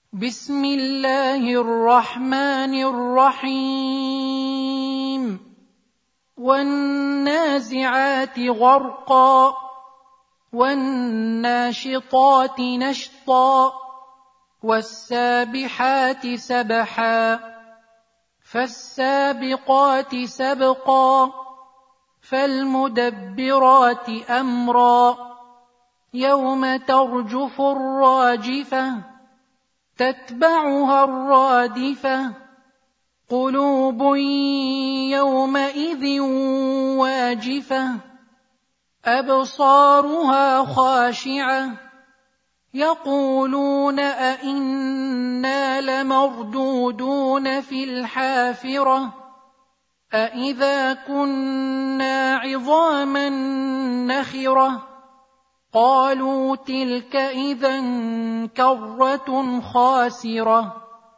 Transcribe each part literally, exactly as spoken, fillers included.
بسم الله الرحمن الرحيم والنازعات غرقا والناشطات نشطا والسابحات سبحا فالسابقات سبقا فالمدبرات أمرا يوم ترجف الراجفة تتبعها الرادفة قلوب يومئذ واجفة أبصارها خاشعة يقولون أئنا لمردودون في الحافرة أئذا كنا عظاما نخرة قالوا تلك إذا كرة خاسرة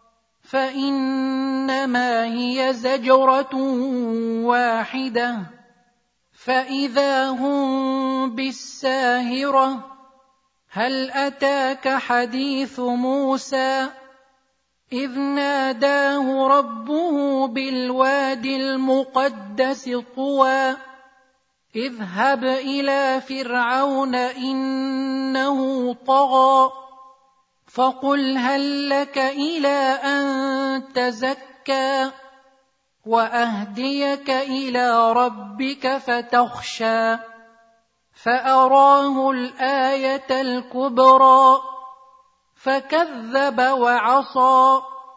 فإنما هي زجرة واحدة فإذا هم بالساهرة هل أتاك حديث موسى إذ ناداه ربه بالوادي المقدس طوى اذهب إلى فرعون إنه طغى فقل هل لك إلى أن تزكى وأهديك إلى ربك فتخشى فأراه الآية الكبرى فكذب وعصى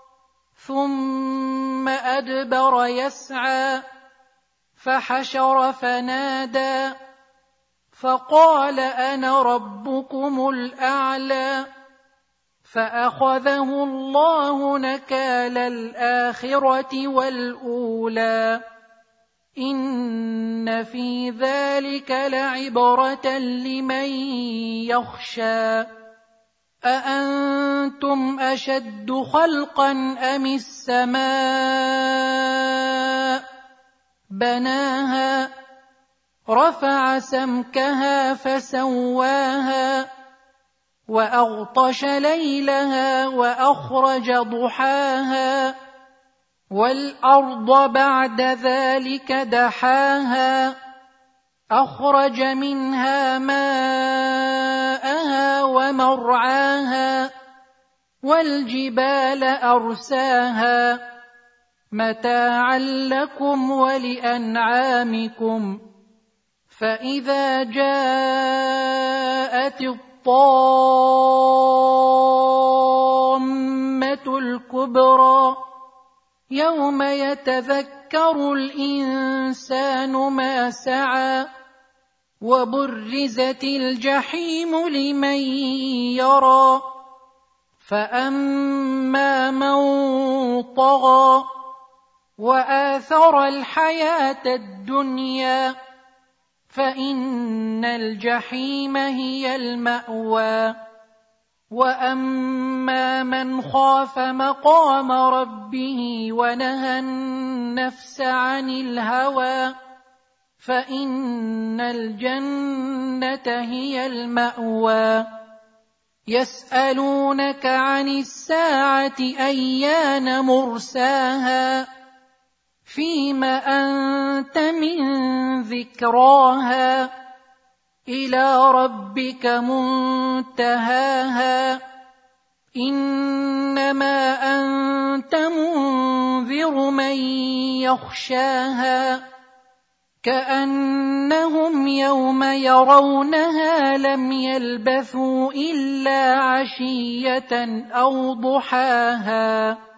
ثم أدبر يسعى فحشر فنادى فقال أنا ربكم الأعلى فأخذه الله نكال الآخرة والأولى إن في ذلك لعبرة لمن يخشى أأنتم أشد خلقا أم السماء بناها رفع سمكها فسواها وأغطش ليلها وأخرج ضحاها والأرض بعد ذلك دحاها أخرج منها ماءها ومرعاها والجبال أرساها متاعا لكم ولأنعامكم فإذا جاءت الطامة الكبرى يوم يتذكر الإنسان ما سعى وبرزت الجحيم لمن يرى فأما من طغى وآثر الحياة الدنيا فإن الجحيم هي المأوى وأما من خاف مقام ربه ونهى النفس عن الهوى فإن الجنة هي المأوى يسألونك عن الساعة أيان مرساها فيم أنت من ذكراها إلى ربك منتهاها إنما أنت منذر من يخشاها كأنهم يوم يرونها لم يلبثوا إلا عشية أو ضحاها.